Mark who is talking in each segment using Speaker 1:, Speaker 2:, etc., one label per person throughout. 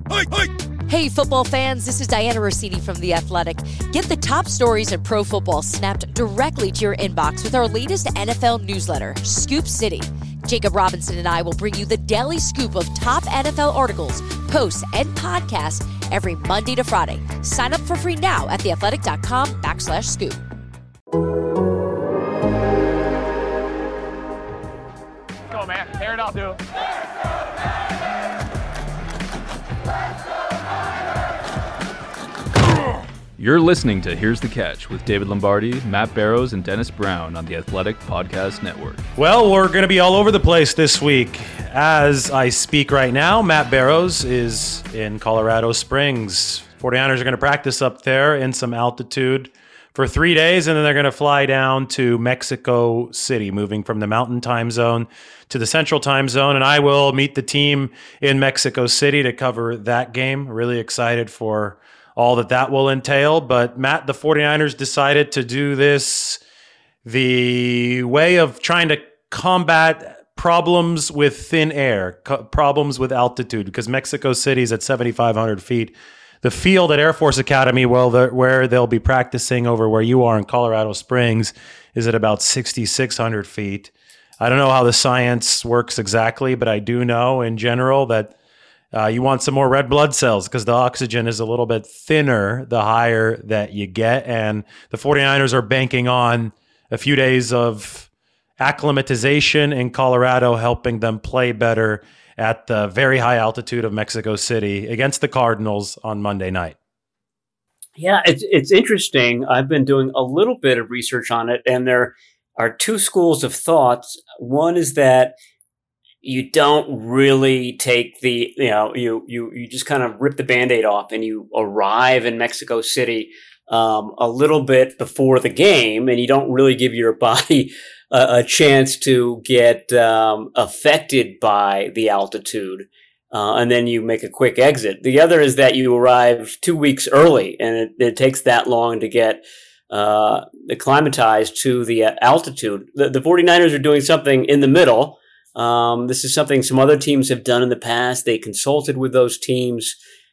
Speaker 1: Hey, football fans, this is Diana Rossini from The Athletic. Get the top stories in pro football snapped directly to your inbox with our latest NFL newsletter, Scoop City. Jacob Robinson and I will bring you the daily scoop of top NFL articles, posts, and podcasts every Monday to Friday. Sign up for free now at theathletic.com/scoop.
Speaker 2: Go, man. Tear it up, dude.
Speaker 3: You're listening to Here's the Catch with David Lombardi, Matt Barrows, and Dennis Brown on the Athletic Podcast Network.
Speaker 4: Well, we're going to be all over the place this week. As I speak right now, Matt Barrows is in Colorado Springs. 49ers are going to practice up there in some altitude for 3 days, and then they're going to fly down to Mexico City, moving from the Mountain Time Zone to the Central Time Zone. And I will meet the team in Mexico City to cover that game. Really excited for all that will entail. But Matt, the 49ers decided to do this the way of trying to combat problems with thin air, problems with altitude, because Mexico City is at 7,500 feet. The field at Air Force Academy, where they'll be practicing over where you are in Colorado Springs, is at about 6,600 feet. I don't know how the science works exactly, but I do know in general that you want some more red blood cells because the oxygen is a little bit thinner the higher that you get. And the 49ers are banking on a few days of acclimatization in Colorado, helping them play better at the very high altitude of Mexico City against the Cardinals on Monday night.
Speaker 5: Yeah, it's interesting. I've been doing a little bit of research on it, and there are two schools of thoughts. One is that you don't really take you just kind of rip the Band-Aid off and you arrive in Mexico City a little bit before the game, and you don't really give your body a chance to get affected by the altitude, and then you make a quick exit. The other is that you arrive 2 weeks early, and it takes that long to get acclimatized to the altitude. The 49ers are doing something in the middle. This is something some other teams have done in the past. They consulted with those teams,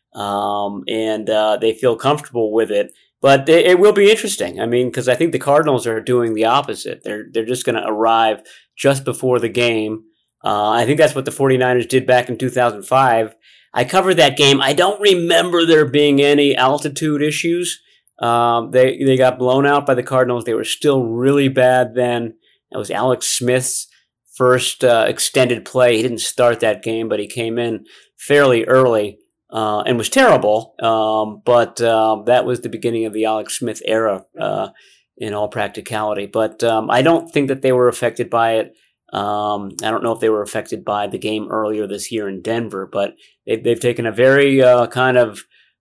Speaker 5: and they feel comfortable with it. But it will be interesting. I mean, because I think the Cardinals are doing the opposite. They're just going to arrive just before the game. I think that's what the 49ers did back in 2005. I covered that game. I don't remember there being any altitude issues. They got blown out by the Cardinals. They were still really bad then. That was Alex Smith's first extended play. He didn't start that game, but he came in fairly early and was terrible. But that was the beginning of the Alex Smith era in all practicality. But I don't think that they were affected by it. I don't know if they were affected by the game earlier this year in Denver, but they've taken a very kind of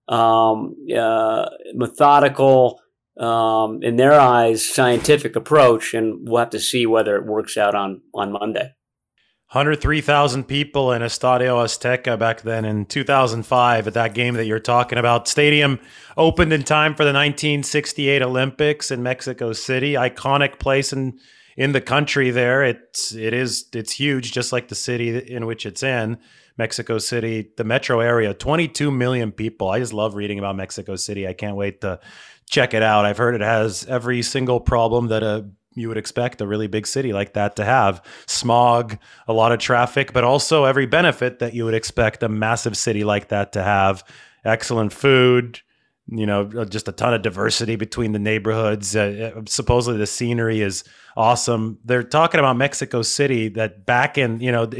Speaker 5: methodical, in their eyes, scientific approach, and we'll have to see whether it works out on Monday.
Speaker 4: 103,000 people in Estadio Azteca back then in 2005 at that game that you're talking about. Stadium opened in time for the 1968 Olympics in Mexico City. Iconic place in the country there. It's huge, just like the city in which it's in. Mexico City, the metro area, 22 million people. I just love reading about Mexico City. I can't wait to check it out. I've heard it has every single problem that you would expect a really big city like that to have. Smog, a lot of traffic, but also every benefit that you would expect a massive city like that to have. Excellent food, just a ton of diversity between the neighborhoods. Supposedly the scenery is awesome. They're talking about Mexico City that back in,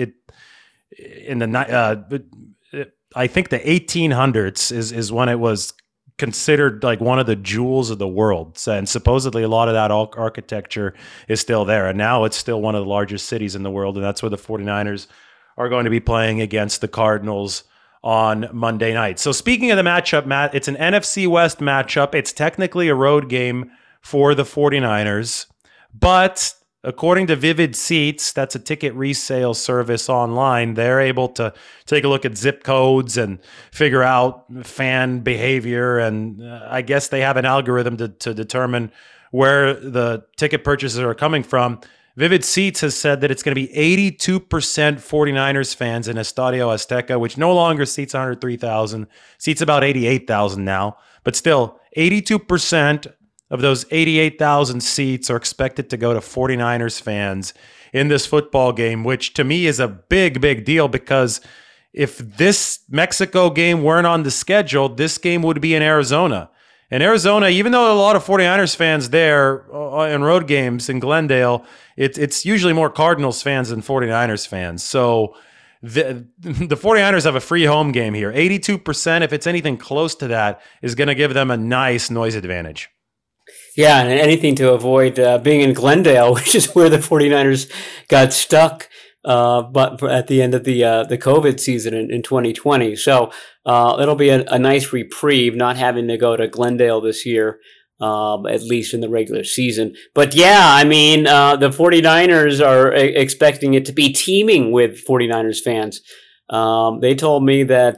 Speaker 4: I think the 1800s is when it was considered like one of the jewels of the world. And supposedly a lot of that architecture is still there. And now it's still one of the largest cities in the world. And that's where the 49ers are going to be playing against the Cardinals on Monday night. So speaking of the matchup, Matt, it's an NFC West matchup. It's technically a road game for the 49ers, but according to Vivid Seats, that's a ticket resale service online, they're able to take a look at zip codes and figure out fan behavior. And I guess they have an algorithm to determine where the ticket purchases are coming from. Vivid Seats has said that it's going to be 82% 49ers fans in Estadio Azteca, which no longer seats 103,000, seats about 88,000 now. But still, 82% of those 88,000 seats are expected to go to 49ers fans in this football game, which to me is a big, big deal, because if this Mexico game weren't on the schedule, this game would be in Arizona. And Arizona, even though there are a lot of 49ers fans there in road games in Glendale, it's usually more Cardinals fans than 49ers fans. So the 49ers have a free home game here. 82%, if it's anything close to that, is going to give them a nice noise advantage.
Speaker 5: Yeah, and anything to avoid being in Glendale, which is where the 49ers got stuck but at the end of the COVID season in 2020. So it'll be a nice reprieve not having to go to Glendale this year, at least in the regular season. But yeah, I mean, the 49ers are expecting it to be teeming with 49ers fans. They told me that,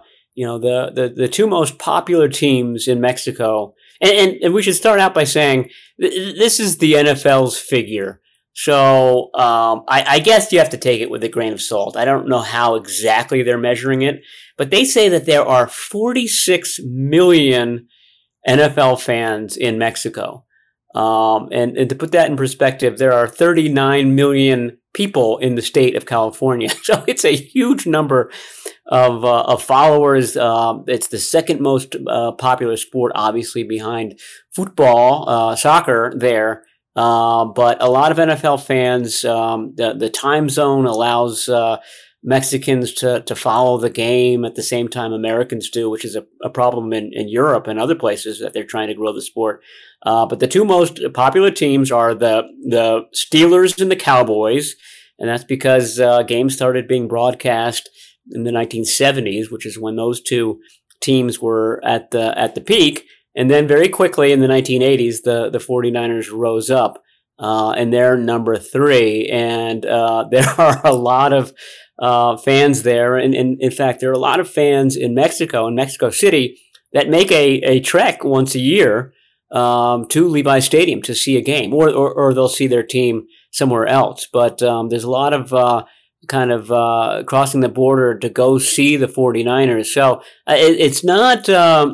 Speaker 5: the two most popular teams in Mexico, and we should start out by saying this is the NFL's figure. So I guess you have to take it with a grain of salt. I don't know how exactly they're measuring it, but they say that there are 46 million NFL fans in Mexico. And to put that in perspective, there are 39 million people in the state of California. So it's a huge number of followers. It's the second most popular sport, obviously, behind football, soccer there. But a lot of NFL fans, the time zone allows Mexicans to follow the game at the same time Americans do, which is a problem in Europe and other places that they're trying to grow the sport. But the two most popular teams are the Steelers and the Cowboys, and that's because games started being broadcast in the 1970s, which is when those two teams were at the peak. And then very quickly in the 1980s, the 49ers rose up, and they're number 3. And there are a lot of fans there. And in fact, there are a lot of fans in Mexico City, that make a trek once a year to Levi Stadium to see a game, or they'll see their team somewhere else. But there's a lot of crossing the border to go see the 49ers. So it's not,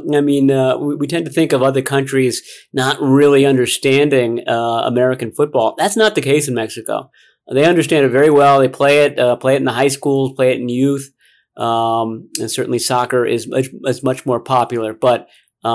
Speaker 5: we tend to think of other countries not really understanding American football. That's not the case in Mexico. They understand it very well. They play it in the high schools, play it in youth. And certainly soccer is much more popular. But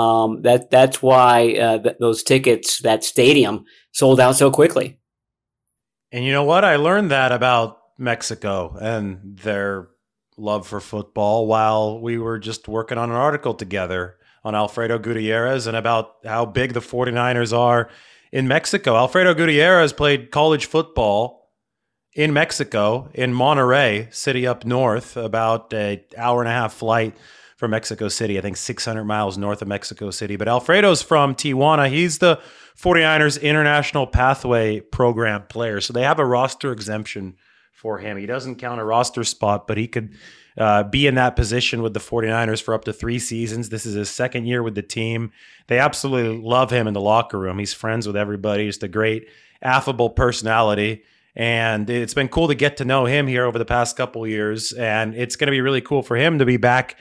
Speaker 5: that's why those tickets, that stadium, sold out so quickly.
Speaker 4: And you know what? I learned that about Mexico and their love for football while we were just working on an article together on Alfredo Gutierrez and about how big the 49ers are in Mexico. Alfredo Gutierrez played college football in Mexico, in Monterrey, city up north, about an hour and a half flight from Mexico City, I think 600 miles north of Mexico City. But Alfredo's from Tijuana. He's the 49ers International Pathway Program player. So they have a roster exemption for him. He doesn't count a roster spot, but he could be in that position with the 49ers for up to 3 seasons. This is his second year with the team. They absolutely love him in the locker room. He's friends with everybody. Just a great, affable personality. And it's been cool to get to know him here over the past couple of years. And it's going to be really cool for him to be back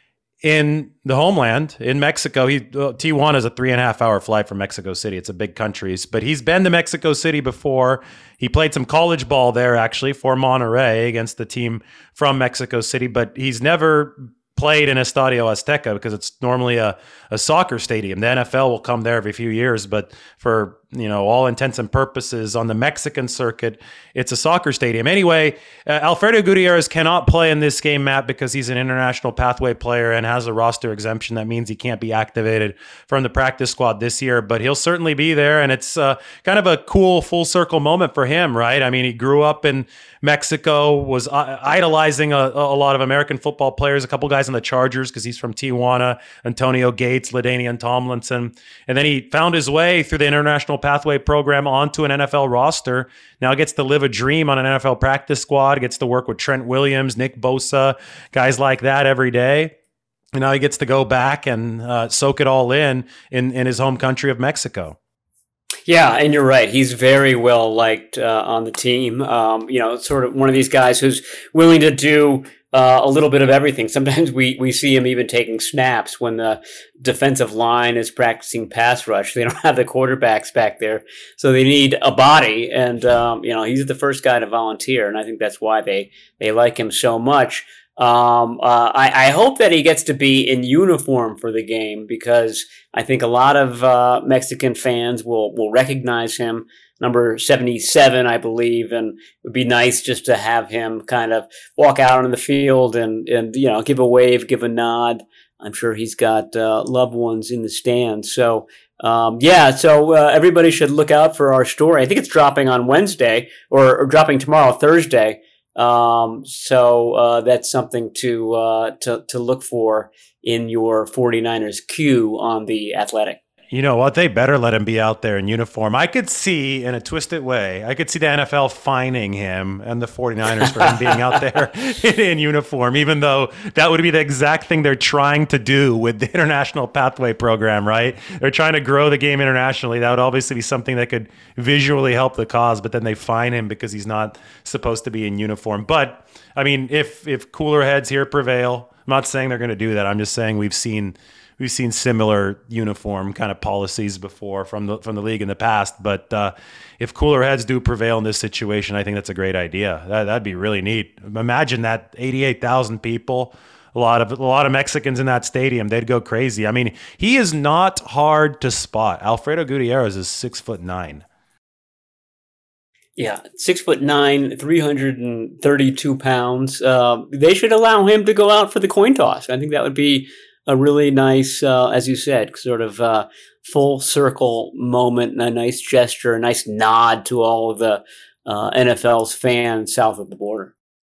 Speaker 4: in the homeland, in Mexico. Tijuana is a 3.5-hour flight from Mexico City. It's a big country, but he's been to Mexico City before. He played some college ball there, actually, for Monterrey against the team from Mexico City, but he's never played in Estadio Azteca because it's normally a soccer stadium. The NFL will come there every few years, but for all intents and purposes on the Mexican circuit, it's a soccer stadium. Anyway, Alfredo Gutierrez cannot play in this game, Matt, because he's an international pathway player and has a roster exemption. That means he can't be activated from the practice squad this year, but he'll certainly be there. And it's kind of a cool full circle moment for him, right? I mean, he grew up in Mexico, was idolizing a lot of American football players, a couple guys on the Chargers because he's from Tijuana, Antonio Gates, LaDainian Tomlinson. And then he found his way through the International Pathway Program onto an NFL roster. Now gets to live a dream on an NFL practice squad, gets to work with Trent Williams, Nick Bosa, guys like that every day. And now he gets to go back and soak it all in his home country of Mexico.
Speaker 5: Yeah, and you're right. He's very well liked on the team. Sort of one of these guys who's willing to do a little bit of everything. Sometimes we see him even taking snaps when the defensive line is practicing pass rush. They don't have the quarterbacks back there, so they need a body. And he's the first guy to volunteer, and I think that's why they like him so much. I hope that he gets to be in uniform for the game, because I think a lot of Mexican fans will recognize him, number 77, I believe, and it would be nice just to have him kind of walk out on the field and give a wave, give a nod. I'm sure he's got loved ones in the stands. So, everybody should look out for our story. I think it's dropping on Wednesday or dropping tomorrow, Thursday. That's something to look for in your 49ers queue on The Athletic.
Speaker 4: You know what? They better let him be out there in uniform. I could see, in a twisted way, the NFL fining him and the 49ers for him being out there in uniform, even though that would be the exact thing they're trying to do with the International Pathway Program, right? They're trying to grow the game internationally. That would obviously be something that could visually help the cause, but then they fine him because he's not supposed to be in uniform. But, I mean, if cooler heads here prevail, I'm not saying they're going to do that. I'm just saying we've seen similar uniform kind of policies before from the league in the past. But if cooler heads do prevail in this situation, I think that's a great idea. That'd be really neat. Imagine that 88,000 people, a lot of Mexicans in that stadium. They'd go crazy. I mean, he is not hard to spot. Alfredo Gutierrez is 6'9".
Speaker 5: Yeah, 6'9", 332 pounds. They should allow him to go out for the coin toss. I think that would be a really nice, as you said, sort of full circle moment, and a nice gesture, a nice nod to all of the NFL's fans south of the border.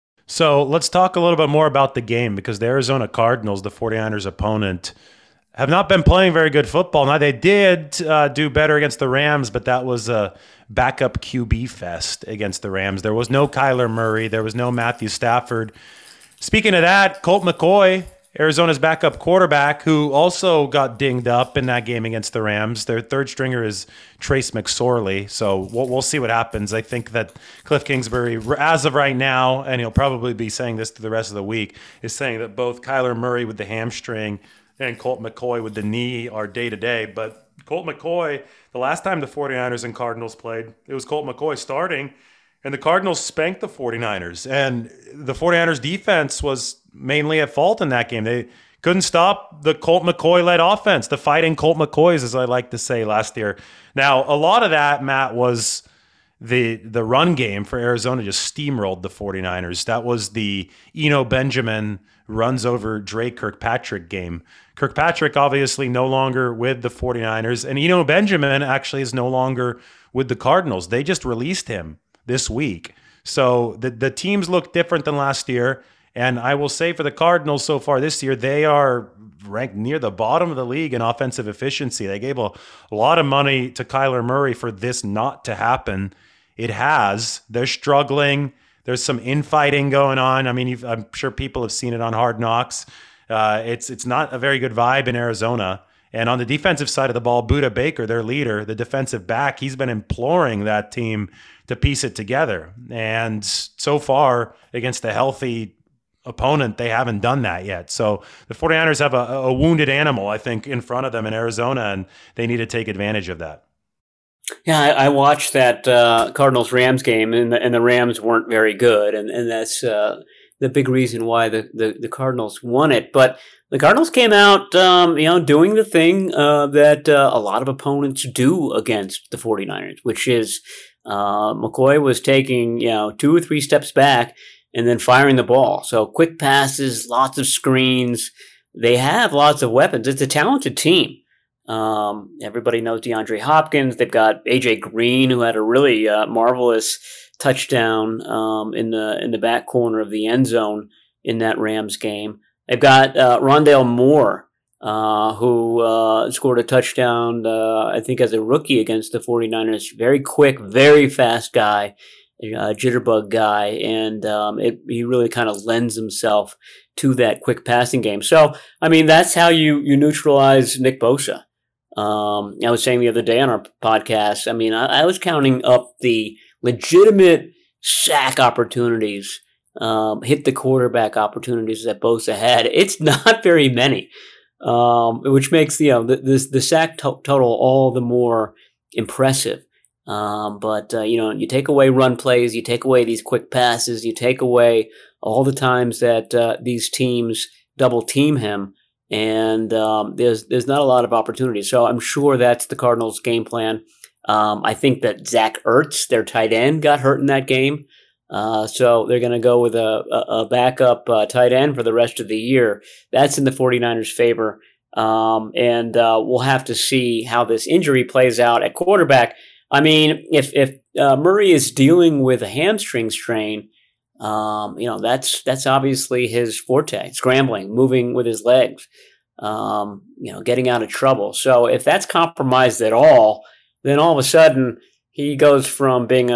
Speaker 4: So let's talk a little bit more about the game, because the Arizona Cardinals, the 49ers opponent, have not been playing very good football. Now, they did do better against the Rams, but that was a backup QB fest against the Rams. There was no Kyler Murray. There was no Matthew Stafford. Speaking of that, Colt McCoy, Arizona's backup quarterback, who also got dinged up in that game against the Rams. Their third stringer is Trace McSorley, so we'll see what happens. I think that Cliff Kingsbury, as of right now, and he'll probably be saying this to the rest of the week, is saying that both Kyler Murray with the hamstring and Colt McCoy with the knee are day-to-day. But Colt McCoy, the last time the 49ers and Cardinals played, it was Colt McCoy starting, and the Cardinals spanked the 49ers. And the 49ers defense was mainly at fault in that game. They couldn't stop the Colt McCoy-led offense, the fighting Colt McCoys, as I like to say, last year. Now, a lot of that, Matt, was the run game for Arizona just steamrolled the 49ers. That was the Eno Benjamin runs over Drake Kirkpatrick game. Kirkpatrick obviously no longer with the 49ers, and Eno Benjamin actually is no longer with the Cardinals. They just released him this week. So the teams look different than last year. And I will say for the Cardinals so far this year, they are ranked near the bottom of the league in offensive efficiency. They gave a lot of money to Kyler Murray for this not to happen. It has. They're struggling. There's some infighting going on. I mean, I'm sure people have seen it on Hard Knocks. It's not a very good vibe in Arizona. And on the defensive side of the ball, Budda Baker, their leader, the defensive back, he's been imploring that team to piece it together. And so far, against a healthy opponent, they haven't done that yet. So the 49ers have a wounded animal, I think, in front of them in Arizona, and they need to take advantage of that.
Speaker 5: Yeah, I watched that Cardinals-Rams game, and the Rams weren't very good, and that's the big reason why the Cardinals won it. But the Cardinals came out, doing the thing that a lot of opponents do against the 49ers, which is McCoy was taking 2 or 3 steps back and then firing the ball. So quick passes, lots of screens. They have lots of weapons. It's a talented team. Everybody knows DeAndre Hopkins. They've got AJ Green, who had a really marvelous touchdown in the back corner of the end zone in that Rams game. They've got Rondale Moore, who scored a touchdown, I think, as a rookie against the 49ers. Very quick, very fast guy. Jitterbug guy, and he really kind of lends himself to that quick passing game. So, I mean, that's how you neutralize Nick Bosa. I was saying the other day on our podcast, I mean, I was counting up the legitimate sack opportunities, hit the quarterback opportunities that Bosa had. It's not very many, which makes the sack total all the more impressive. But you take away run plays, you take away these quick passes, you take away all the times that these teams double team him, and there's not a lot of opportunities. So I'm sure that's the Cardinals' game plan. I think that Zach Ertz, their tight end, got hurt in that game. So they're going to go with a backup tight end for the rest of the year. That's in the 49ers' favor. And we'll have to see how this injury plays out at quarterback. I mean, if Murray is dealing with a hamstring strain, that's obviously his forte, scrambling, moving with his legs, getting out of trouble. So if that's compromised at all, then all of a sudden he goes from being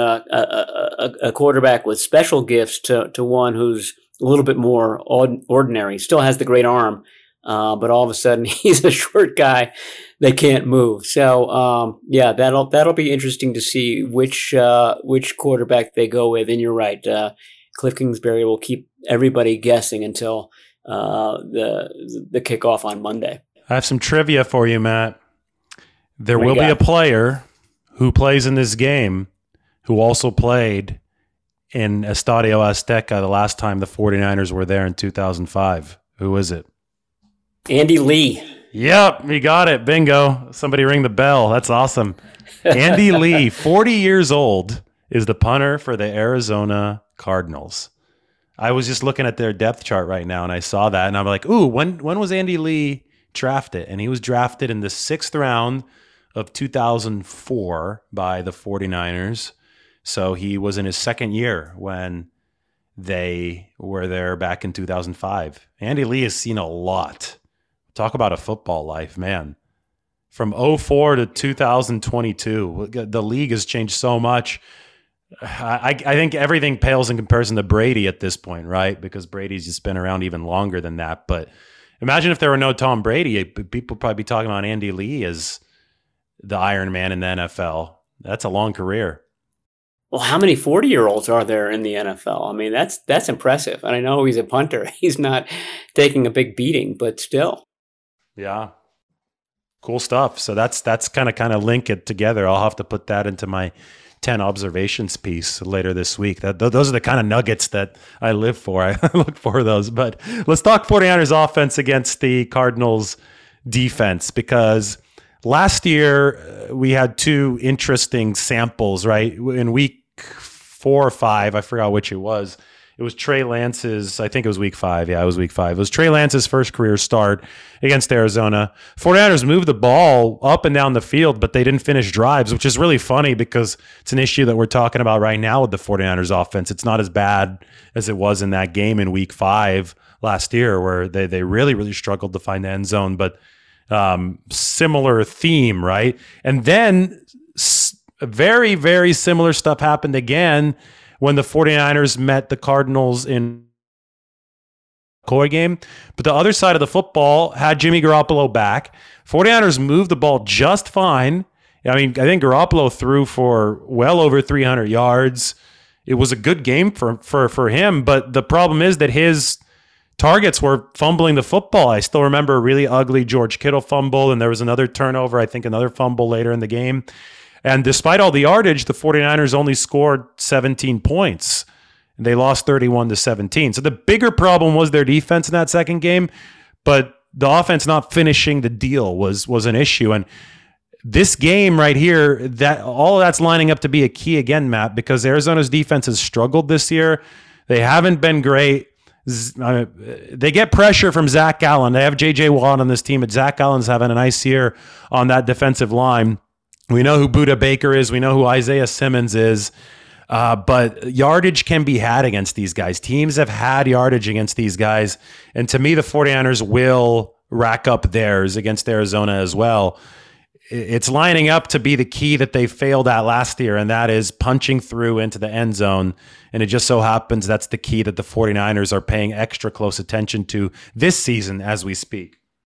Speaker 5: a quarterback with special gifts to one who's a little bit more ordinary. Still has the great arm, but all of a sudden he's a short guy that can't move. So that'll be interesting to see which quarterback they go with. And you're right, Cliff Kingsbury will keep everybody guessing until the kickoff on Monday.
Speaker 4: I have some trivia for you, Matt. There will be a player who plays in this game who also played in Estadio Azteca the last time the 49ers were there in 2005. Who is it?
Speaker 5: Andy Lee.
Speaker 4: Yep, you got it. Bingo. Somebody ring the bell. That's awesome. Andy Lee, 40 years old, is the punter for the Arizona Cardinals. I was just looking at their depth chart right now, and I saw that, and I'm like, ooh, when was Andy Lee drafted? And he was drafted in the 6th round of 2004 by the 49ers. So he was in his second year when they were there back in 2005. Andy Lee has seen a lot. Talk about a football life, man. From 2004 to 2022, the league has changed so much. I think everything pales in comparison to Brady at this point, right? Because Brady's just been around even longer than that. But imagine if there were no Tom Brady, people would probably be talking about Andy Lee as the Iron Man in the NFL. That's a long career.
Speaker 5: Well, how many 40-year-olds are there in the NFL? I mean, that's impressive. And I know he's a punter. He's not taking a big beating, but still.
Speaker 4: Yeah. Cool stuff. So that's kind of link it together. I'll have to put that into my 10 observations piece later this week. Those are the kind of nuggets that I live for. I look for those. But let's talk 49ers offense against the Cardinals defense, because last year we had two interesting samples, right? In week 4 or 5, I forgot which it was. It was Trey Lance's, I think it was week 5. Yeah, it was week 5. It was Trey Lance's first career start against Arizona. 49ers moved the ball up and down the field, but they didn't finish drives, which is really funny because it's an issue that we're talking about right now with the 49ers offense. It's not as bad as it was in that game in week 5 last year where they really, really struggled to find the end zone, but similar theme, right? And then very, very similar stuff happened again when the 49ers met the Cardinals in McCoy game. But the other side of the football had Jimmy Garoppolo back. 49ers moved the ball just fine. I mean, I think Garoppolo threw for well over 300 yards. It was a good game for him, but the problem is that his targets were fumbling the football. I still remember a really ugly George Kittle fumble, and there was another turnover, I think another fumble later in the game. And despite all the yardage, the 49ers only scored 17 points. They lost 31-17. So the bigger problem was their defense in that second game, but the offense not finishing the deal was an issue. And this game right here, that all of that's lining up to be a key again, Matt, because Arizona's defense has struggled this year. They haven't been great. They get pressure from Zach Allen. They have J.J. Watt on this team, but Zach Allen's having a nice year on that defensive line. We know who Budda Baker is. We know who Isaiah Simmons is. But yardage can be had against these guys. Teams have had yardage against these guys. And to me, the 49ers will rack up theirs against Arizona as well. It's lining up to be the key that they failed at last year, and that is punching through into the end zone. And it just so happens that's the key that the 49ers are paying extra close attention to this season as we speak.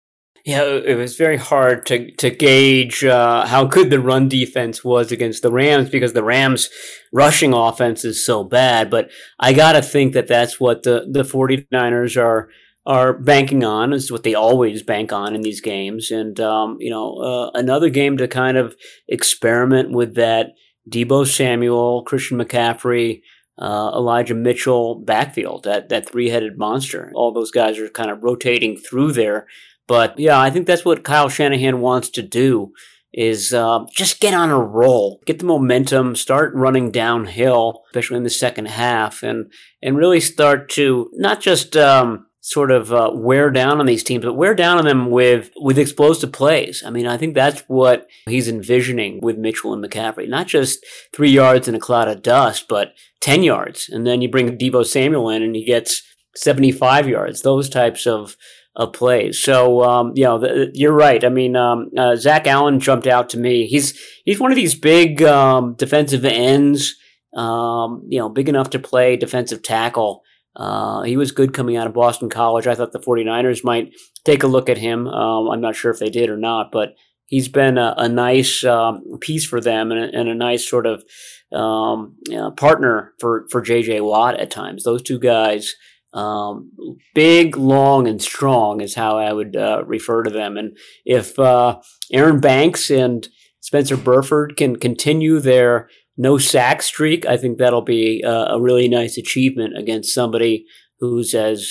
Speaker 5: Yeah, it was very hard to gauge how good the run defense was against the Rams because the Rams' rushing offense is so bad. But I got to think that that's what the 49ers are banking on, is what they always bank on in these games. And, another game to kind of experiment with that Deebo Samuel, Christian McCaffrey, Elijah Mitchell backfield, that three-headed monster. All those guys are kind of rotating through there. But yeah, I think that's what Kyle Shanahan wants to do is just get on a roll, get the momentum, start running downhill, especially in the second half, and really start to not just wear down on these teams, but wear down on them with explosive plays. I mean, I think that's what he's envisioning with Mitchell and McCaffrey. Not just 3 yards in a cloud of dust, but 10 yards. And then you bring Deebo Samuel in and he gets 75 yards, those types of plays. So, you're right. I mean, Zach Allen jumped out to me. He's one of these big defensive ends, big enough to play defensive tackle. He was good coming out of Boston College. I thought the 49ers might take a look at him. I'm not sure if they did or not, but he's been a nice piece for them and a nice sort of partner for J.J. Watt at times. Those two guys, big, long, and strong is how I would refer to them. And if Aaron Banks and Spencer Burford can continue their no sack streak, I think that'll be a really nice achievement against somebody who's as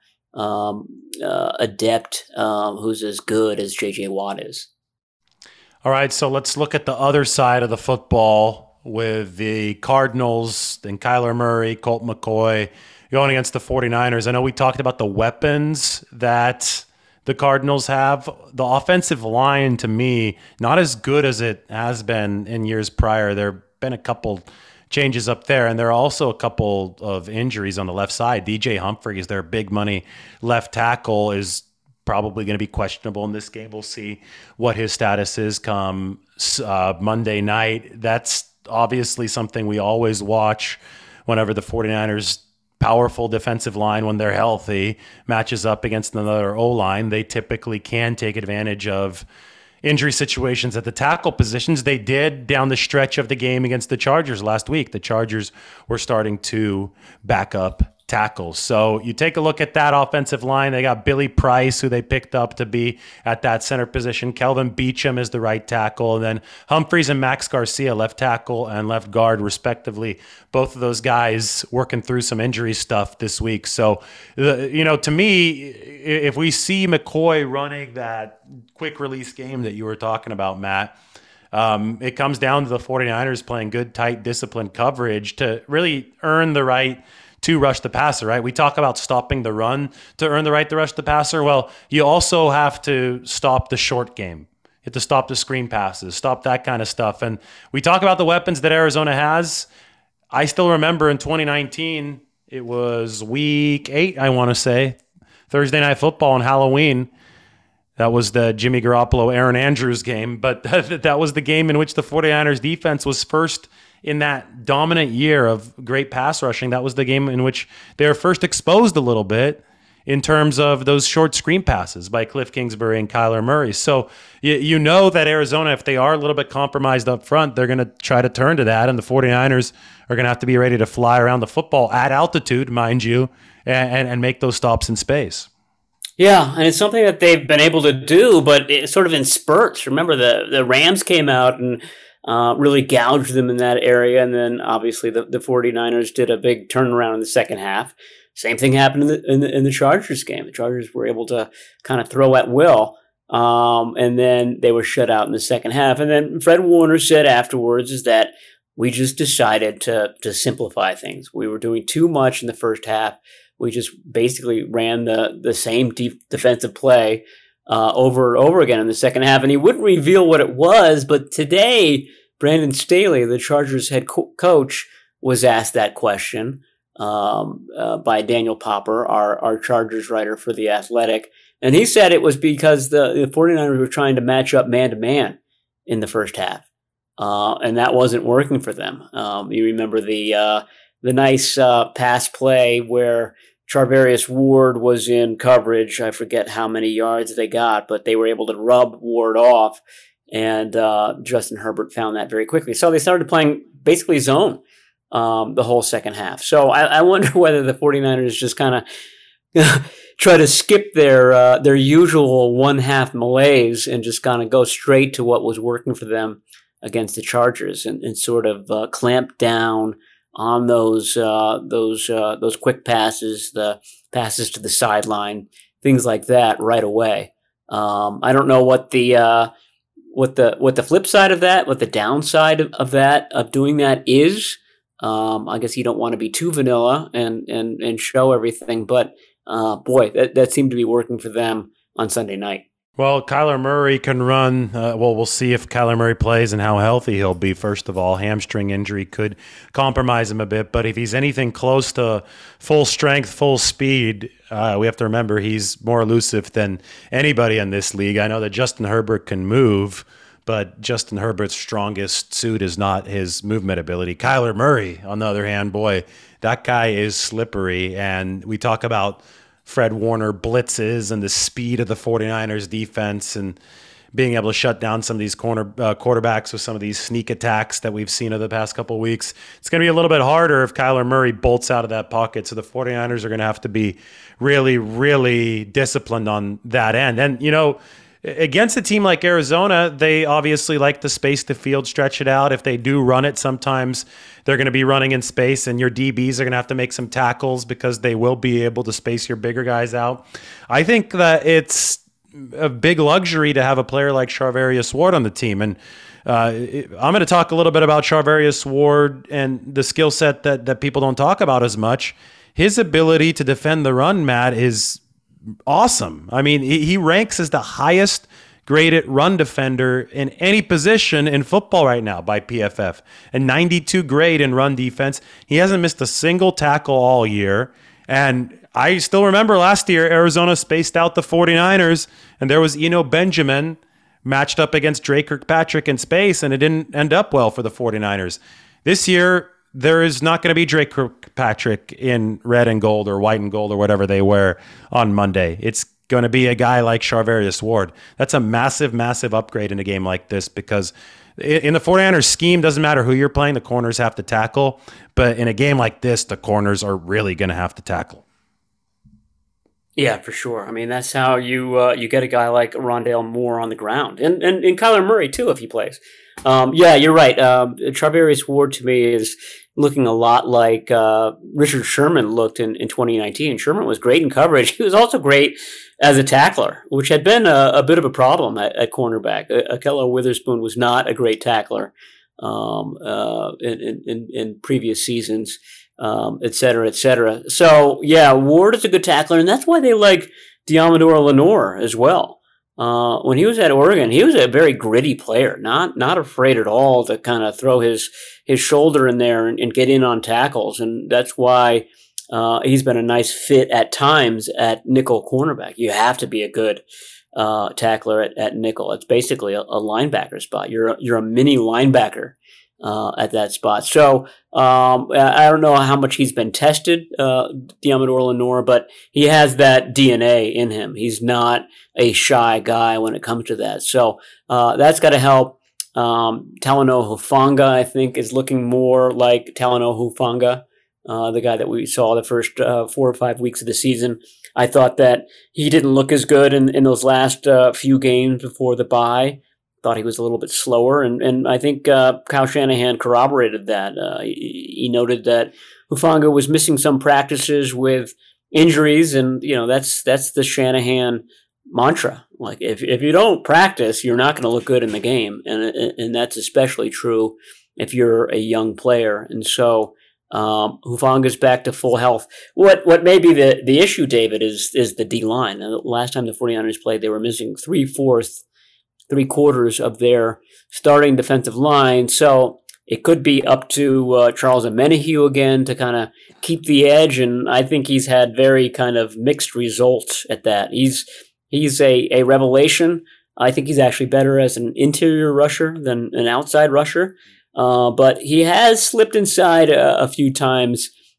Speaker 5: adept, who's as good as J.J. Watt is.
Speaker 4: All right, so let's look at the other side of the football with the Cardinals and Kyler Murray, Colt McCoy going against the 49ers. I know we talked about the weapons that the Cardinals have. The offensive line, to me, not as good as it has been in years prior. There have been a couple changes up there, and there are also a couple of injuries on the left side. DJ Humphries, their big money left tackle, is probably going to be questionable in this game. We'll see what his status is come Monday night. That's obviously something we always watch whenever the 49ers' powerful defensive line, when they're healthy, matches up against another O-line. They typically can take advantage of injury situations at the tackle positions. They did down the stretch of the game against the Chargers last week. The Chargers were starting to back up tackles. So you take a look at that offensive line. They got Billy Price, who they picked up to be at that center position. Kelvin Beachum is the right tackle. And then Humphries and Max Garcia, left tackle and left guard, respectively. Both of those guys working through some injury stuff this week. So, to me, if we see McCoy running that quick release game that you were talking about, Matt, it comes down to the 49ers playing good, tight, disciplined coverage to really earn the right to rush the passer, right? We talk about stopping the run to earn the right to rush the passer. Well, you also have to stop the short game. You have to stop the screen passes, stop that kind of stuff. And we talk about the weapons that Arizona has. I still remember in 2019, it was week 8, I want to say, Thursday Night Football on Halloween. That was the Jimmy Garoppolo, Aaron Andrews game. But that was the game in which the 49ers defense was first in that dominant year of great pass rushing. That was the game in which they were first exposed a little bit in terms of those short screen passes by Cliff Kingsbury and Kyler Murray. So you know that Arizona, if they are a little bit compromised up front, they're going to try to turn to that, and the 49ers are going to have to be ready to fly around the football at altitude, mind you, and make those stops in space.
Speaker 5: Yeah, and it's something that they've been able to do, but it's sort of in spurts. Remember, the Rams came out and really gouged them in that area. And then obviously the 49ers did a big turnaround in the second half. Same thing happened in the Chargers game. The Chargers were able to kind of throw at will. And then they were shut out in the second half. And then Fred Warner said afterwards is that we just decided to simplify things. We were doing too much in the first half. We just basically ran the same defensive play over and over again in the second half. And he wouldn't reveal what it was, but today, Brandon Staley, the Chargers head coach, was asked that question by Daniel Popper, our Chargers writer for The Athletic. And he said it was because the 49ers were trying to match up man-to-man in the first half. And that wasn't working for them. You remember the nice pass play where Charvarius Ward was in coverage. I forget how many yards they got, but they were able to rub Ward off, and Justin Herbert found that very quickly. So they started playing basically zone the whole second half. So I wonder whether the 49ers just kind of try to skip their usual one-half malaise and just kind of go straight to what was working for them against the Chargers and sort of clamp down on those quick passes, the passes to the sideline, things like that right away. I don't know what the flip side of that, what the downside of doing that is. I guess you don't want to be too vanilla and show everything, but boy, that seemed to be working for them on Sunday night.
Speaker 4: Well, Kyler Murray can run. We'll see if Kyler Murray plays and how healthy he'll be. First of all, hamstring injury could compromise him a bit, but if he's anything close to full strength, full speed, we have to remember he's more elusive than anybody in this league. I know that Justin Herbert can move, but Justin Herbert's strongest suit is not his movement ability. Kyler Murray, on the other hand, boy, that guy is slippery, and we talk about Fred Warner blitzes and the speed of the 49ers defense and being able to shut down some of these quarterbacks with some of these sneak attacks that we've seen over the past couple of weeks. It's going to be a little bit harder if Kyler Murray bolts out of that pocket. So the 49ers are going to have to be really, really disciplined on that end. And, you know, against a team like Arizona, they obviously like to space the field, stretch it out. If they do run it, sometimes they're going to be running in space, and your DBs are going to have to make some tackles because they will be able to space your bigger guys out. I think that it's a big luxury to have a player like Charvarius Ward on the team. And I'm going to talk a little bit about Charvarius Ward and the skill set that people don't talk about as much. His ability to defend the run, Matt, is awesome. I mean, he ranks as the highest graded run defender in any position in football right now by PFF. A 92 grade in run defense. He hasn't missed a single tackle all year. And I still remember last year, Arizona spaced out the 49ers, and there was Eno Benjamin matched up against Drake Kirkpatrick in space, and it didn't end up well for the 49ers. This year, there is not going to be Drake Kirkpatrick in red and gold or white and gold or whatever they wear on Monday. It's going to be a guy like Charvarius Ward. That's a massive, massive upgrade in a game like this because in the 49ers scheme, doesn't matter who you're playing, the corners have to tackle. But in a game like this, the corners are really going to have to tackle.
Speaker 5: Yeah, for sure. I mean, that's how you get a guy like Rondale Moore on the ground. And Kyler Murray, too, if he plays. Yeah, you're right. Charvarius Ward, to me, is looking a lot like Richard Sherman looked in 2019. Sherman was great in coverage. He was also great as a tackler, which had been a bit of a problem at cornerback. Ahkello Witherspoon was not a great tackler in previous seasons, et cetera, et cetera. So, yeah, Ward is a good tackler, and that's why they like Deommodore Lenoir as well. When he was at Oregon, he was a very gritty player, not afraid at all to kind of throw his shoulder in there and get in on tackles. And that's why he's been a nice fit at times at nickel cornerback. You have to be a good tackler at nickel. It's basically a linebacker spot. You're a mini linebacker at that spot. So I don't know how much he's been tested, Deommodore Lenoir, but he has that DNA in him. He's not a shy guy when it comes to that. So that's got to help. Talanoa Hufanga, I think, is looking more like Talanoa Hufanga, the guy that we saw the first 4 or 5 weeks of the season. I thought that he didn't look as good in those last few games before the bye. Thought he was a little bit slower, and I think Kyle Shanahan corroborated that. He noted that Hufanga was missing some practices with injuries, and that's the Shanahan mantra. Like if you don't practice, you're not going to look good in the game, and that's especially true if you're a young player. And so Hufanga's back to full health. What may be the issue, David, is the D line. The last time the 49ers played, they were missing 3/4 of their starting defensive line. So it could be up to Charles Omenihu again to kind of keep the edge. And I think he's had very kind of mixed results at that. He's a revelation. I think he's actually better as an interior rusher than an outside rusher. But he has slipped inside a few times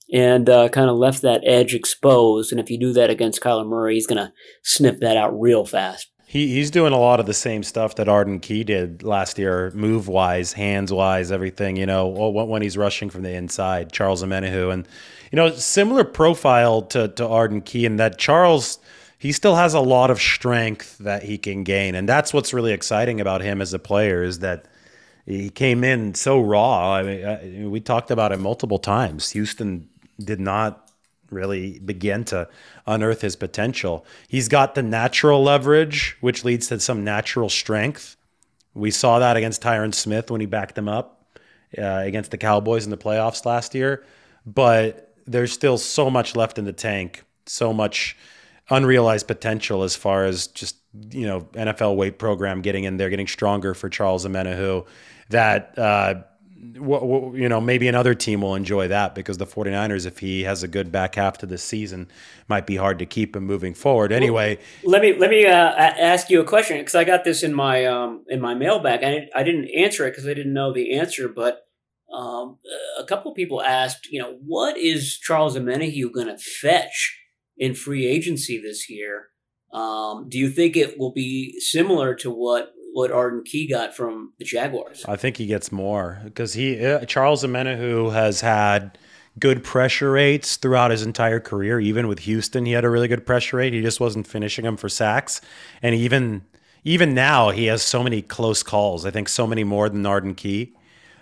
Speaker 5: and kind of left that edge exposed. And if you do that against Kyler Murray, he's going to sniff that out real fast.
Speaker 4: He's doing a lot of the same stuff that Arden Key did last year, move-wise, hands-wise, everything, when he's rushing from the inside, Charles Omenihu. And, similar profile to Arden Key in that Charles, he still has a lot of strength that he can gain. And that's what's really exciting about him as a player is that he came in so raw. I mean, we talked about it multiple times. Houston did not really begin to unearth his potential. He's got the natural leverage, which leads to some natural strength. We saw that against Tyron Smith when he backed him up against the Cowboys in the playoffs last year. But there's still so much left in the tank, so much unrealized potential as far as just, NFL weight program getting in there, getting stronger for Charles Omenihu, that maybe another team will enjoy that because the 49ers, if he has a good back half to this season, might be hard to keep him moving forward. Anyway,
Speaker 5: let me ask you a question because I got this in my mailbag. I didn't answer it because I didn't know the answer, but a couple of people asked, what is Charles Omenihu going to fetch in free agency this year? Do you think it will be similar to what Arden Key got from the Jaguars?
Speaker 4: I think he gets more because Charles Omenihu has had good pressure rates throughout his entire career. Even with Houston, he had a really good pressure rate. He just wasn't finishing them for sacks. And even now, he has so many close calls. I think so many more than Arden Key.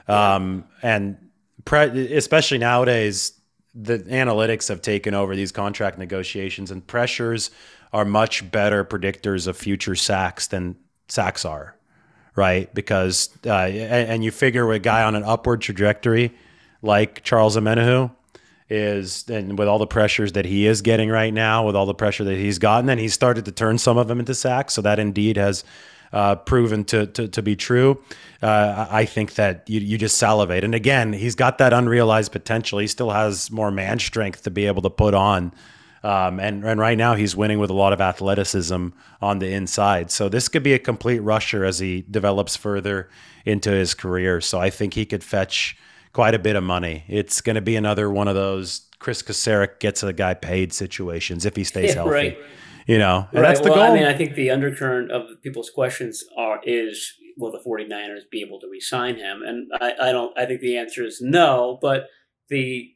Speaker 4: Especially nowadays, the analytics have taken over these contract negotiations, and pressures are much better predictors of future sacks than sacks are, right? Because and you figure with a guy on an upward trajectory like Charles Omenihu and with all the pressures that he is getting right now, with all the pressure that he's gotten, and he's started to turn some of them into sacks. So that indeed has proven to be true. I think that you just salivate. And again, he's got that unrealized potential. He still has more man strength to be able to put on. And right now he's winning with a lot of athleticism on the inside. So this could be a complete rusher as he develops further into his career. So I think he could fetch quite a bit of money. It's going to be another one of those Chris Kasarik gets a guy paid situations if he stays healthy.
Speaker 5: Right.
Speaker 4: And that's the goal.
Speaker 5: I mean, I think the undercurrent of people's questions is, will the 49ers be able to re-sign him? And I think the answer is no, but the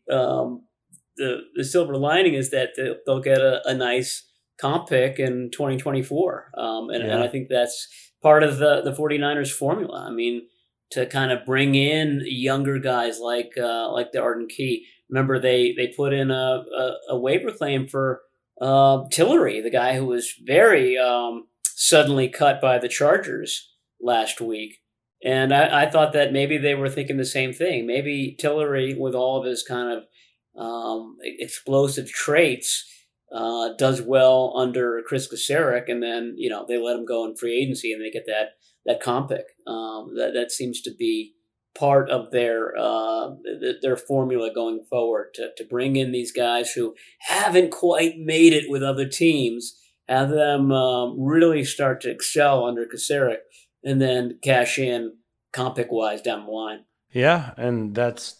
Speaker 5: silver lining is that they'll get a nice comp pick in 2024. And I think that's part of the 49ers formula. I mean, to kind of bring in younger guys like the Arden Key. Remember, they put in a waiver claim for Tillery, the guy who was very suddenly cut by the Chargers last week. And I thought that maybe they were thinking the same thing. Maybe Tillery, with all of his kind of explosive traits, does well under Chris Kasarik, and then they let him go in free agency and they get that comp pick. That seems to be part of their formula going forward to bring in these guys who haven't quite made it with other teams, have them really start to excel under Kasarik, and then cash in comp pick wise down the line. Yeah,
Speaker 4: and that's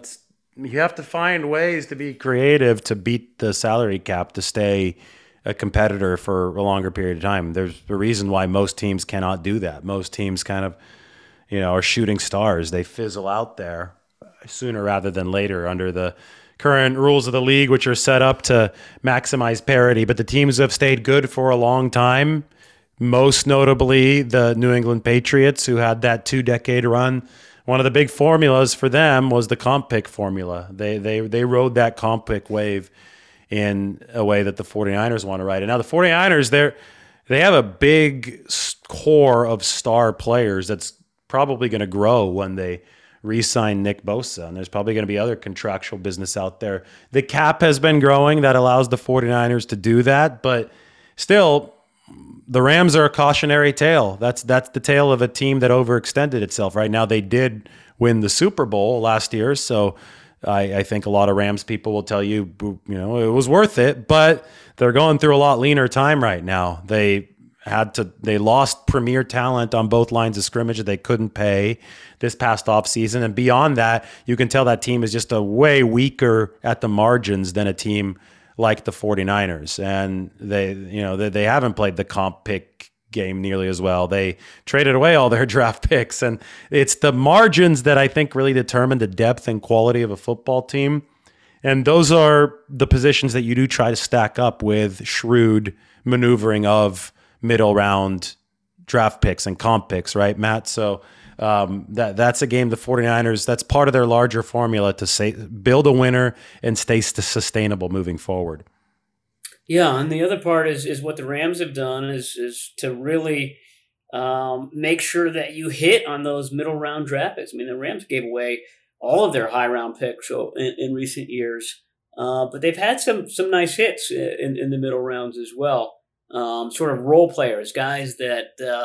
Speaker 4: you have to find ways to be creative to beat the salary cap to stay a competitor for a longer period of time. There's a reason why most teams cannot do that. Most teams kind of, are shooting stars. They fizzle out there sooner rather than later under the current rules of the league, which are set up to maximize parity. But the teams who have stayed good for a long time, most notably the New England Patriots, who had that 2-decade run, one of the big formulas for them was the comp pick formula. They rode that comp pick wave in a way that the 49ers want to ride. And now the 49ers, they have a big core of star players that's probably going to grow when they re-sign Nick Bosa. And there's probably going to be other contractual business out there. The cap has been growing. That allows the 49ers to do that. But still, the Rams are a cautionary tale. That's the tale of a team that overextended itself. Right now, they did win the Super Bowl last year, so I think a lot of Rams people will tell you, it was worth it, but they're going through a lot leaner time right now. They they lost premier talent on both lines of scrimmage that they couldn't pay this past offseason. And beyond that, you can tell that team is just a way weaker at the margins than a team like the 49ers. And they haven't played the comp pick game nearly as well. They traded away all their draft picks. And it's the margins that I think really determine the depth and quality of a football team. And those are the positions that you do try to stack up with shrewd maneuvering of middle round draft picks and comp picks, right, Matt? So that's a game the 49ers, that's part of their larger formula to build a winner and stay sustainable moving forward.
Speaker 5: Yeah, and the other part is what the Rams have done is to really make sure that you hit on those middle round draft picks. I mean, the Rams gave away all of their high round picks in recent years, but they've had some nice hits in the middle rounds as well. Sort of role players, guys that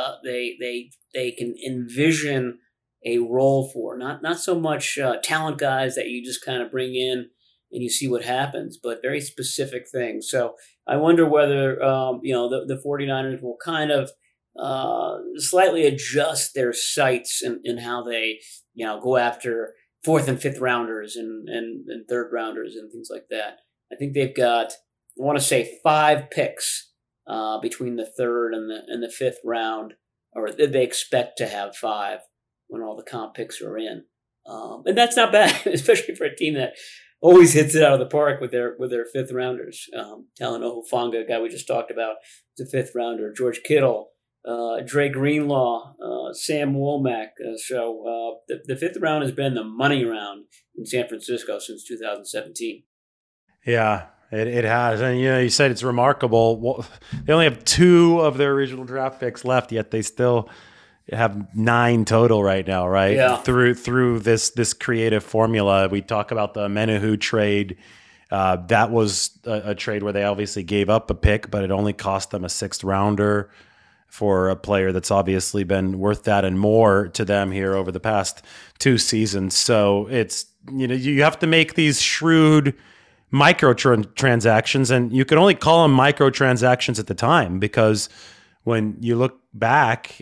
Speaker 5: they can envision a role for. Not so much talent guys that you just kind of bring in and you see what happens, but very specific things. So I wonder whether the 49ers will kind of slightly adjust their sights in how they go after fourth and fifth rounders and third rounders and things like that. I think they've got, I want to say, 5 picks between the third and the fifth round, or they expect to have 5 when all the comp picks are in. And that's not bad, especially for a team that always hits it out of the park with their fifth rounders. Talanoa Hufanga, a guy we just talked about, is a fifth rounder. George Kittle, Dre Greenlaw, Sam Womack. So the fifth round has been the money round in San Francisco since 2017.
Speaker 4: Yeah, it has. And you said it's remarkable. Well, they only have 2 of their original draft picks left, yet they still have 9 total right now, right?
Speaker 5: Yeah.
Speaker 4: Through this creative formula. We talk about the Menahu trade. That was a trade where they obviously gave up a pick, but it only cost them a 6th rounder for a player that's obviously been worth that and more to them here over the past 2 seasons. So it's, you have to make these shrewd microtransactions, and you can only call them microtransactions at the time, because when you look back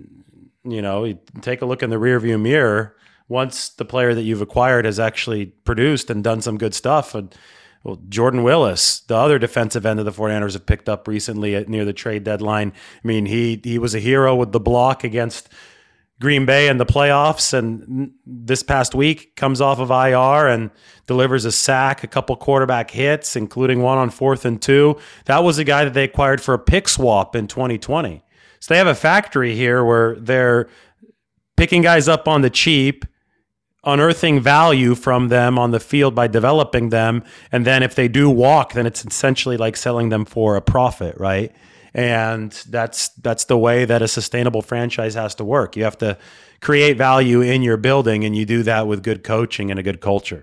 Speaker 4: you take a look in the rearview mirror, once the player that you've acquired has actually produced and done some good stuff. Well, Jordan Willis, the other defensive end of the 49ers, have picked up recently near the trade deadline. I mean, he was a hero with the block against Green Bay in the playoffs, and this past week comes off of IR and delivers a sack, a couple quarterback hits, including one on 4th and 2. That was a guy that they acquired for a pick swap in 2020. So they have a factory here where they're picking guys up on the cheap, unearthing value from them on the field by developing them. And then if they do walk, then it's essentially like selling them for a profit, right? And that's the way that a sustainable franchise has to work. You have to create value in your building, and you do that with good coaching and a good culture.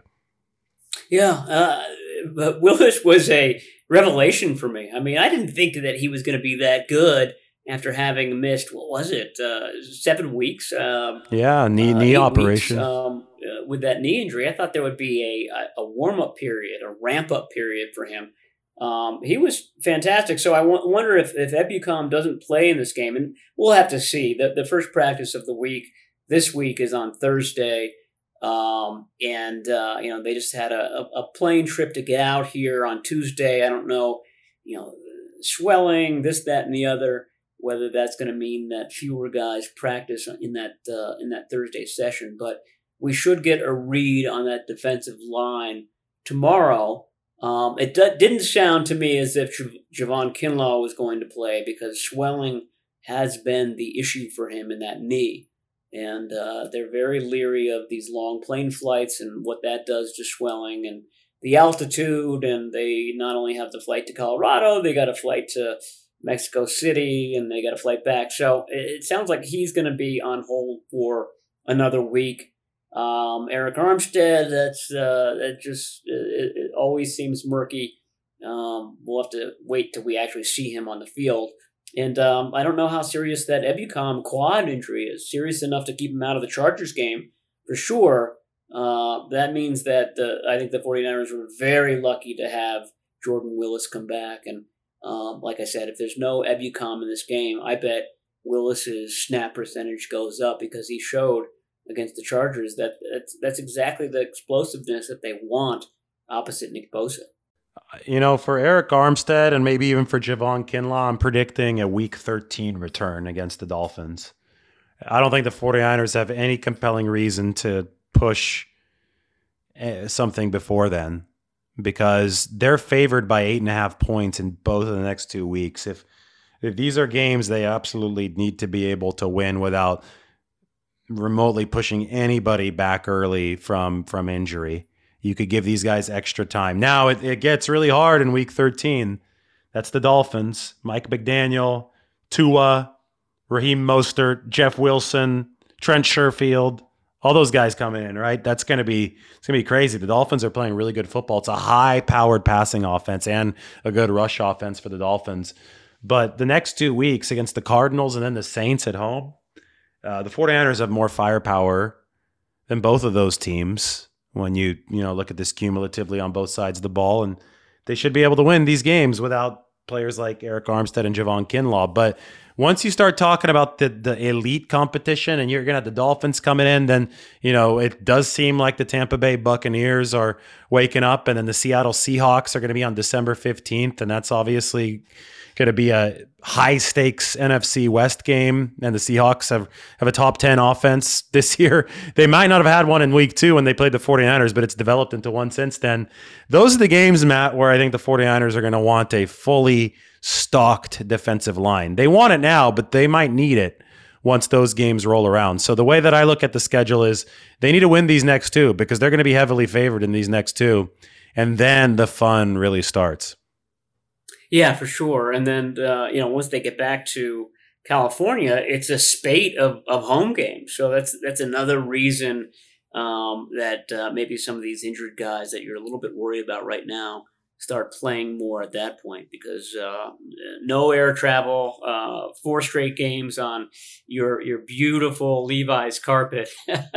Speaker 5: Yeah, but Willis was a revelation for me. I mean, I didn't think that he was going to be that good after having missed, what was it, 7 weeks? Knee operation. Weeks, with that knee injury, I thought there would be a warm-up period, a ramp-up period for him. He was fantastic. So I wonder if Ebukam doesn't play in this game, and we'll have to see. The first practice of the week this week is on Thursday, they just had a plane trip to get out here on Tuesday. I don't know, swelling, this, that, and the other, whether that's going to mean that fewer guys practice in that Thursday session. But we should get a read on that defensive line tomorrow. It didn't sound to me as if Javon Kinlaw was going to play, because swelling has been the issue for him in that knee. And they're very leery of these long plane flights and what that does to swelling and the altitude. And they not only have the flight to Colorado, they got a flight to Mexico City, and they got a flight back. So it sounds like he's going to be on hold for another week. Eric Armstead, it always seems murky. We'll have to wait till we actually see him on the field. And I don't know how serious that Ebukam quad injury is. Serious enough to keep him out of the Chargers game, for sure. That means that I think the 49ers were very lucky to have Jordan Willis come back. And Like I said, if there's no Ebukam in this game, I bet Willis's snap percentage goes up because he showed against the Chargers that that's exactly the explosiveness that they want opposite Nick Bosa.
Speaker 4: For Eric Armstead and maybe even for Javon Kinlaw, I'm predicting a Week 13 return against the Dolphins. I don't think the 49ers have any compelling reason to push something before then because they're favored by 8.5 points in both of the next 2 weeks. If these are games they absolutely need to be able to win without remotely pushing anybody back early from injury. You could give these guys extra time. Now it gets really hard in Week 13. That's the Dolphins. Mike McDaniel, Tua, Raheem Mostert, Jeff Wilson, Trent Sherfield, all those guys coming in, right? It's gonna be crazy. The Dolphins are playing really good football. It's a high-powered passing offense and a good rush offense for the Dolphins. But the next 2 weeks against the Cardinals and then the Saints at home, the 49ers have more firepower than both of those teams when you look at this cumulatively on both sides of the ball, and they should be able to win these games without players like Eric Armstead and Javon Kinlaw. But once you start talking about the elite competition and you're going to have the Dolphins coming in, then, it does seem like the Tampa Bay Buccaneers are waking up, and then the Seattle Seahawks are going to be on December 15th, and that's obviously going to be a high-stakes NFC West game, and the Seahawks have a top 10 offense this year. They might not have had one in Week 2 when they played the 49ers, but it's developed into one since then. Those are the games, Matt, where I think the 49ers are going to want a fully stocked defensive line. They want it now, but they might need it once those games roll around. So the way that I look at the schedule is they need to win these next 2 because they're going to be heavily favored in these next 2, and then the fun really starts.
Speaker 5: Yeah, for sure. And then, once they get back to California, it's a spate of home games. So that's another reason that maybe some of these injured guys that you're a little bit worried about right now start playing more at that point because no air travel, 4 straight games on your beautiful Levi's carpet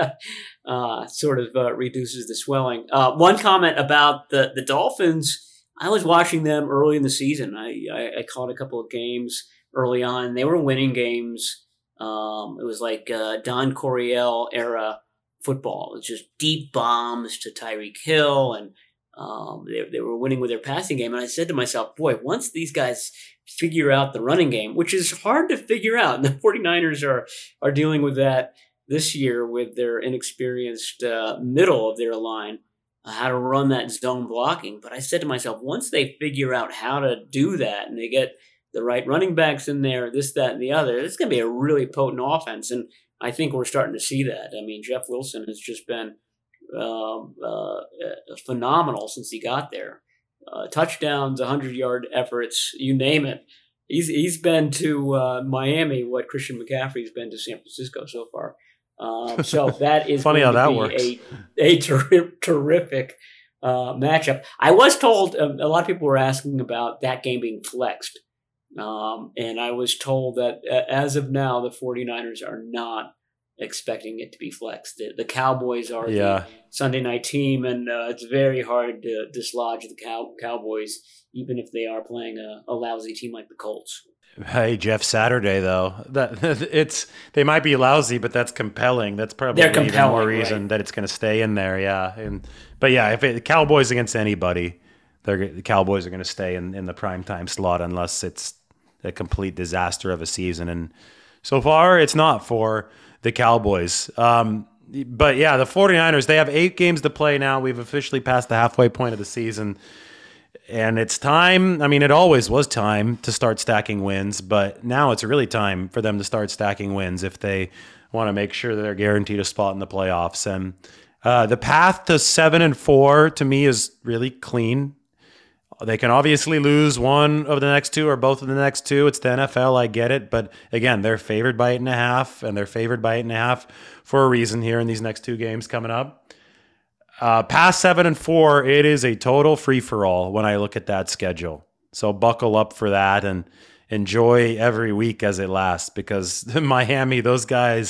Speaker 5: sort of reduces the swelling. One comment about the Dolphins. I was watching them early in the season. I caught a couple of games early on. They were winning games. It was like Don Coryell era football. It was just deep bombs to Tyreek Hill, and they were winning with their passing game. And I said to myself, boy, once these guys figure out the running game, which is hard to figure out, and the 49ers are dealing with that this year with their inexperienced middle of their line, how to run that zone blocking. But I said to myself, once they figure out how to do that and they get the right running backs in there, this, that, and the other, it's going to be a really potent offense. And I think we're starting to see that. I mean, Jeff Wilson has just been phenomenal since he got there. Touchdowns, 100-yard efforts, you name it. He's been to Miami what Christian McCaffrey's been to San Francisco so far. So that is
Speaker 4: funny how that works.
Speaker 5: A terrific matchup. I was told a lot of people were asking about that game being flexed. And I was told that as of now, the 49ers are not expecting it to be flexed. The Cowboys are the Sunday night team, and it's very hard to dislodge the Cowboys, even if they are playing a lousy team like the Colts.
Speaker 4: Hey, Jeff Saturday, though. They might be lousy, but that's compelling. That's probably even more reason that it's going to stay in there, yeah. But if the Cowboys against anybody, the Cowboys are going to stay in the primetime slot unless it's a complete disaster of a season. And so far, it's not for the Cowboys. But the 49ers, they have 8 games to play now. We've officially passed the halfway point of the season. And it's time. I mean, it always was time to start stacking wins, but now it's really time for them to start stacking wins if they want to make sure that they're guaranteed a spot in the playoffs. And the path to 7-4 to me is really clean. They can obviously lose one of the next 2 or both of the next 2. It's the NFL, I get it. But again, they're favored by 8.5, and they're favored by 8.5 for a reason here in these next 2 games coming up. Past 7-4, it is a total free-for-all when I look at that schedule. So buckle up for that and enjoy every week as it lasts, because Miami, those guys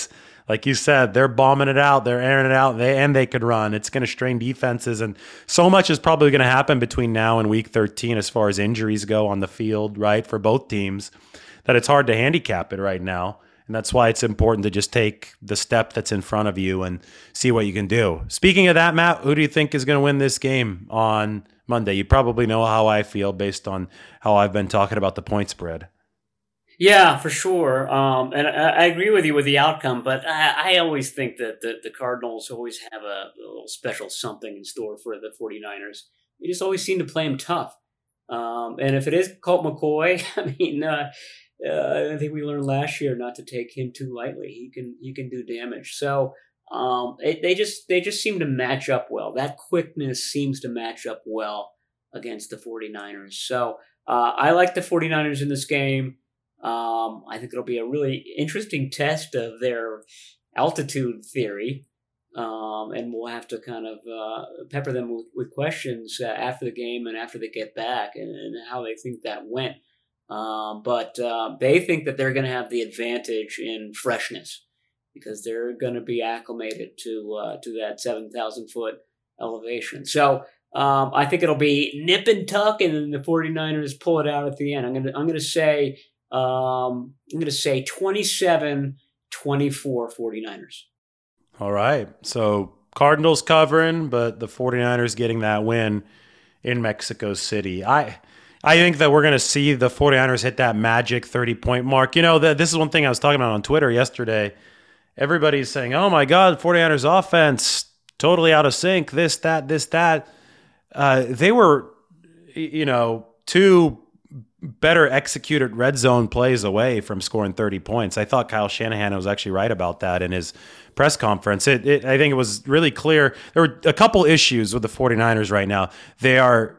Speaker 4: like you said, they're bombing it out, they're airing it out, and they could run. It's going to strain defenses, and so much is probably going to happen between now and week 13 as far as injuries go on the field, right, for both teams, that it's hard to handicap it right now. And that's why it's important to just take the step that's in front of you and see what you can do. Speaking of that, Matt, who do you think is going to win this game on Monday? You probably know how I feel based on how I've been talking about the point spread.
Speaker 5: Yeah, for sure. And I agree with you with the outcome, but I always think that the Cardinals always have a little special something in store for the 49ers. They just always seem to play them tough. And if it is Colt McCoy, I mean, I think we learned last year not to take him too lightly. He can do damage. So they just seem to match up well. That quickness seems to match up well against the 49ers. So I like the 49ers in this game. I think it'll be a really interesting test of their altitude theory. And we'll have to kind of pepper them with questions after the game and after they get back and how they think that went. But they think that they're going to have the advantage in freshness because they're going to be acclimated to that 7,000 foot elevation. So I think it'll be nip and tuck, and then the 49ers pull it out at the end. I'm going to say 27-24 49ers.
Speaker 4: All right. So Cardinals covering, but the 49ers getting that win in Mexico City. I think that we're going to see the 49ers hit that magic 30-point mark. You know, this is one thing I was talking about on Twitter yesterday. Everybody's saying, oh, my God, 49ers offense, totally out of sync, this, that. They were, two better executed red zone plays away from scoring 30 points. I thought Kyle Shanahan was actually right about that in his press conference. I think it was really clear. There were a couple issues with the 49ers right now. They are,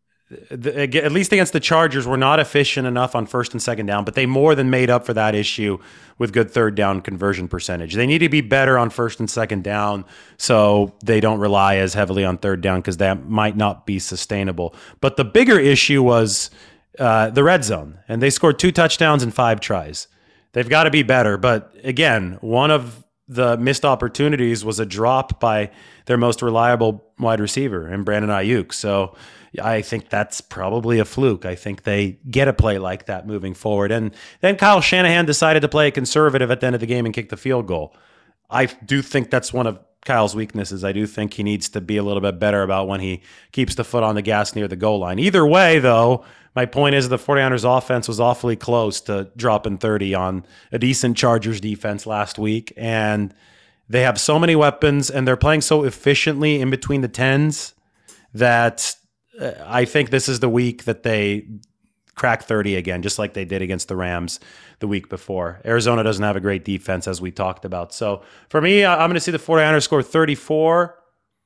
Speaker 4: at least against the Chargers, were not efficient enough on first and second down, but they more than made up for that issue with good third down conversion percentage. They need to be better on first and second down so they don't rely as heavily on third down because that might not be sustainable. But the bigger issue was the red zone, and they scored 2 touchdowns in 5 tries. They've got to be better. But again, one of the missed opportunities was a drop by their most reliable wide receiver in Brandon Ayuk. So I think that's probably a fluke. I think they get a play like that moving forward. And then Kyle Shanahan decided to play a conservative at the end of the game and kick the field goal. I do think that's one of Kyle's weaknesses. I do think he needs to be a little bit better about when he keeps the foot on the gas near the goal line. Either way, though, my point is the 49ers offense was awfully close to dropping 30 on a decent Chargers defense last week. And they have so many weapons and they're playing so efficiently in between the 10s that I think this is the week that they crack 30 again, just like they did against the Rams the week before. Arizona doesn't have a great defense, as we talked about. So for me, I'm going to see the 49ers score 34.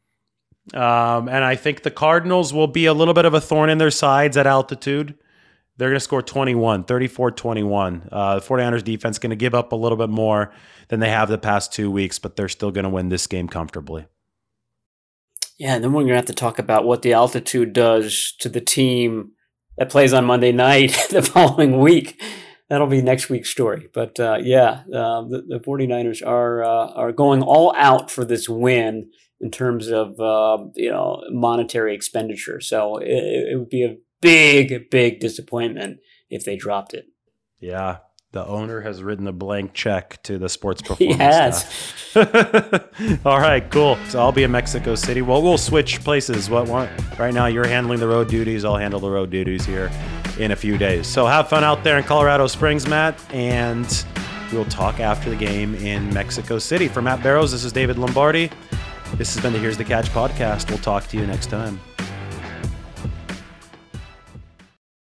Speaker 4: And I think the Cardinals will be a little bit of a thorn in their sides at altitude. They're going to score 21, 34-21. The 49ers defense is going to give up a little bit more than they have the past 2 weeks, but they're still going to win this game comfortably.
Speaker 5: Yeah, and then we're going to have to talk about what the altitude does to the team that plays on Monday night the following week. That'll be next week's story. But the 49ers are going all out for this win in terms of monetary expenditure. So it would be a big disappointment if they dropped it.
Speaker 4: Yeah. The owner has written a blank check to the sports performance staff. All right, cool. So I'll be in Mexico City. Well, we'll switch places. Right now you're handling the road duties. I'll handle the road duties here in a few days. So have fun out there in Colorado Springs, Matt, and we'll talk after the game in Mexico City. For Matt Barrows, this is David Lombardi. This has been the Here's the Catch podcast. We'll talk to you next time.